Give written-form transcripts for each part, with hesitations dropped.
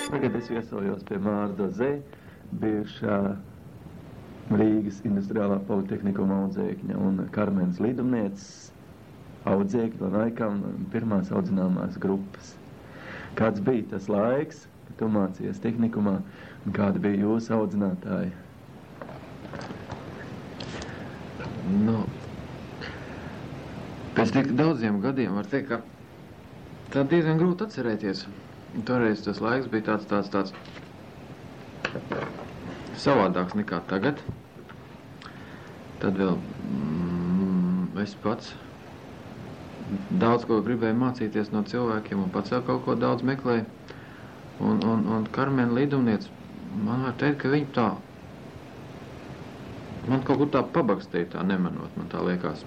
Tagad es viesojos pie Māra Dozē, bijušā Rīgas Industriālā Politehnikuma audzēkņa un Karmenes līdumnieces audzēkņa laikam pirmās audzināmās grupas. Kāds bija tas laiks, kad tu mācījies tehnikumā, un kāda bija jūsu audzinātāja? Nu, pēc tik daudziem gadiem var teikt, ka tā diezgan grūti atcerēties. Toreiz tas laiks bija tāds savādāks nekā tagad. Tad vēl es pats daudz ko gribēju mācīties no cilvēkiem un pats jau kaut ko daudz meklēju. Un Karmena līdumniece, man var teikt, ka viņa tā, man kaut kur tā pabakstīja tā nemanot, man tā liekas.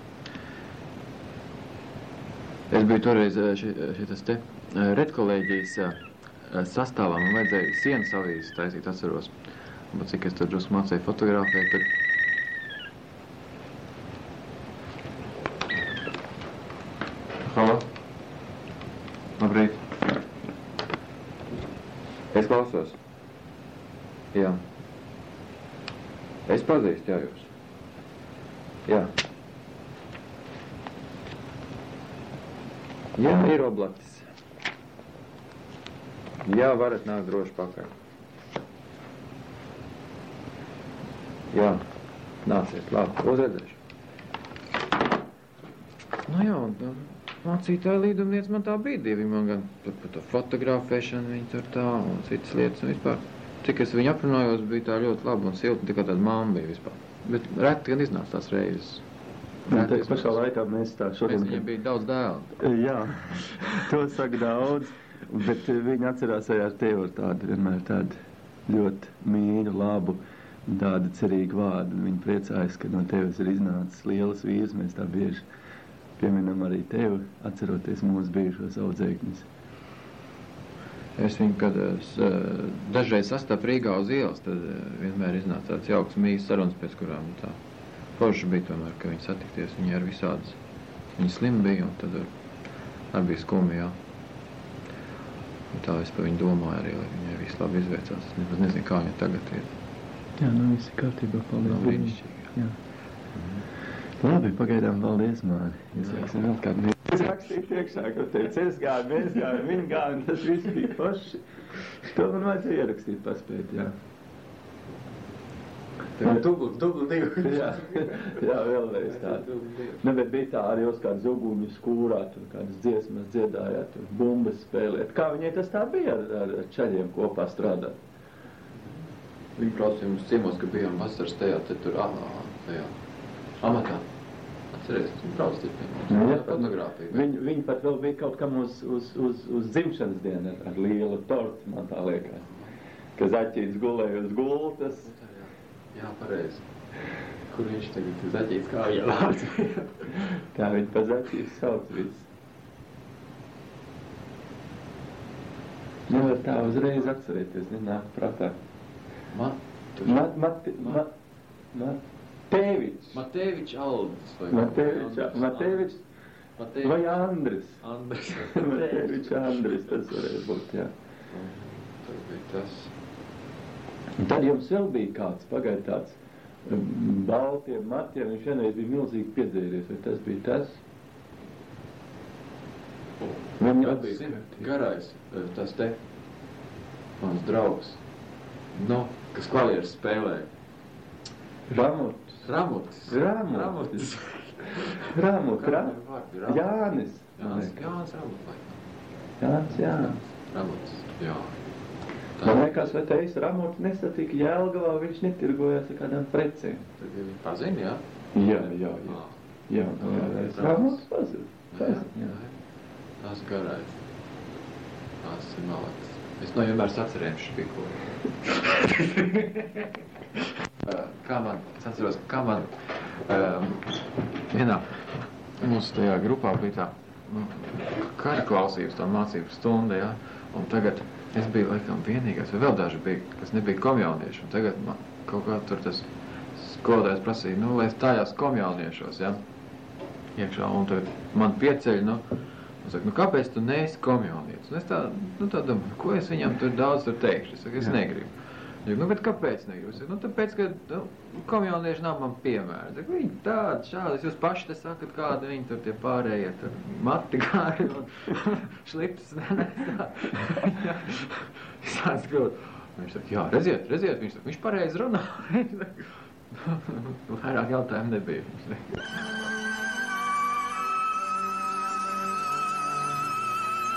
Es biju toreiz šitas te redkolēģijas sastāvā, man vajadzēja sienas avīzes taisīt, atceros. Bet cik es tad drusku mācēju fotografēt, tad... Halo? Labrīt. Es klausos. Jā. Es pazīstu, jā, jūs. Jā. Jā, ir oblatis. Jā, varat nākt droši pakaļ. Jā, nāciet, labi, uzredzēšu. Nu jā, un mācītāja līdumniece man tā bija divi, man gan par to fotografēšanu, viņa tur tā, un citas lietas, un vispār. Cik es viņu aprunājos, bija tā ļoti laba un silta, tikai tāda mamma bija vispār. Bet reti gan iznāca tās reizes. Tā pašā laikā mēs tā šodien... Viņam bija daudz dēlu. Jā, to saka daudz, bet viņi atcerās arī ar tevi ar tādu, vienmēr tādu ļoti mīļu, labu, tādu cerīgu vārdu. Viņi priecājas, ka no tevis ir iznācis lielas vīrs, mēs tā bieži pieminam arī tevi, atceroties mūsu bijušos audzēkņus. Es viņu, kad dažreiz sastapu Rīgā uz ielas, tad vienmēr iznāca tāds jauks mīļas sarunas, pēc kurām tā forši bija tomēr, ka viņi satikties. Viņi ar visādas, viņi slimi bija, un tad arī bija skumi, jā. Un tā es par viņu domāju arī, lai viņai viss labi izveicās. Es nemaz nezinu, kā viņa tagad ir. Jā, nu viss ir kārtībā, paldies. Nav brīnišķīgi, jā. Labi, pagaidām paldies, Māri. Izveiksim vēl kādu mīļu. Es rakstīju priekšā, ka teicu, es gāju, mēs gāju, viņi gāju, un tas viss bija paši. To man vajadzēja ierakstīt, paspēt, jā. Tev dubli divi. Jā, vēlreiz tādu. Ne, bet bija tā arī uz kādu uguņu skūrā, tur kādas dziesmas dziedājāt, tur bumbas spēlēt. Kā viņai tas tā bija ar čaļiem kopā strādāt? Viņi prasīja mums ciemos, ka bijām vasaras tajā, tad tur tajā amatā. Atceries, viņi brauc pie mums, fotogrāfija. Viņi pat vēl bija kaut kam uz dzimšanas dienu ar lielu torti, man tā liekas. Ka Zaķīts gulēja uz gultas. Jā, pareizi. Kur viņš tagad ir Zaķīts kā ielāds? Tā viņi pa Zaķīts sauc visu. Nevar tā uzreiz atcerēties, nenāk prātā. Matevičs Aldis. Matevičs vai Andris. Matevičs Andris, tas varēja būt, jā. Tas bija tas. Un tad jums vēl bija kāds, pagaid tāds baltiem matiem, viņš vienreiz bija milzīgi piedzēries, vai tas bija tas? Tad bija garais, tas te, mans draugs, no, kas klavieres spēlēja. Ramutis. Jānis Ramutis, jā. Man liekas, vai te Ramutis nesatika Jelgavā, viņš netirgojās ar kādām precēm. Tad viņi pazina, jā? Jā. Ramutis pazina. Tas garais. Tas ir malaks. Es no vienmēr sacerējuši špikoju. Es atceros, kā man vienā mūsu tajā grupā bija tā kara klausības, tā mācību stunda, jā, un tagad es biju laikam vienīgais, vai vēl daži bija, kas nebija komjaunieši, un tagad man kaut kā tur tas skolotājs prasīja, nu, lai es stājās komjauniešos, jā, iekšā, un tagad man pieceļ, nu, Un saka, kāpēc tu neesi komjaunietis? Un es tā domāju, ko es viņam tur daudz teikšu? Es saku, es negribu. Bet kāpēc negribu? Es saku, tāpēc, ka komjaunieši nav man piemēri. Saku, viņi tādi, šādi, jūs paši te sakat, kādi viņi tur tie pārējie, tur mati kāri un šliptas, tā. Sāc kļūt. Viņš saka, jā, redziet, viņš saka, viņš pareizi runā. Vairāk jautājumu nebija.